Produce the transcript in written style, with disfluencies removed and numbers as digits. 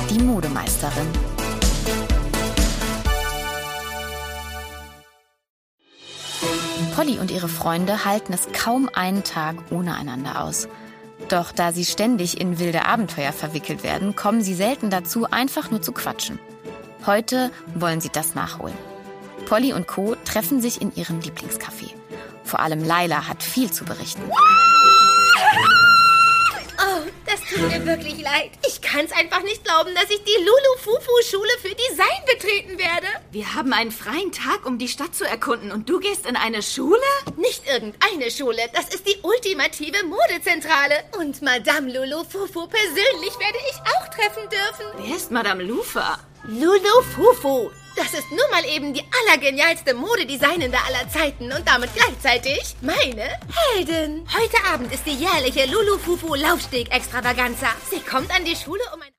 die Modemeisterin. Polly und ihre Freunde halten es kaum einen Tag ohne einander aus. Doch da sie ständig in wilde Abenteuer verwickelt werden, kommen sie selten dazu, einfach nur zu quatschen. Heute wollen sie das nachholen. Polly und Co. treffen sich in ihrem Lieblingscafé. Vor allem Laila hat viel zu berichten. Oh, das tut mir wirklich leid. Ich kann es einfach nicht glauben, dass ich die Lulu-Fufu-Schule für Design betreten werde. Wir haben einen freien Tag, um die Stadt zu erkunden und du gehst in eine Schule? Nicht irgendeine Schule, das ist die ultimative Modezentrale. Und Madame Lulu-Fufu persönlich werde ich auch treffen dürfen. Wer ist Madame Lufa? Lulu-Fufu. Das ist nun mal eben die allergenialste Modedesignende aller Zeiten und damit gleichzeitig meine Heldin. Heute Abend ist die jährliche Lulu-Fufu-Laufsteg-Extravaganza. Sie kommt an die Schule, um ein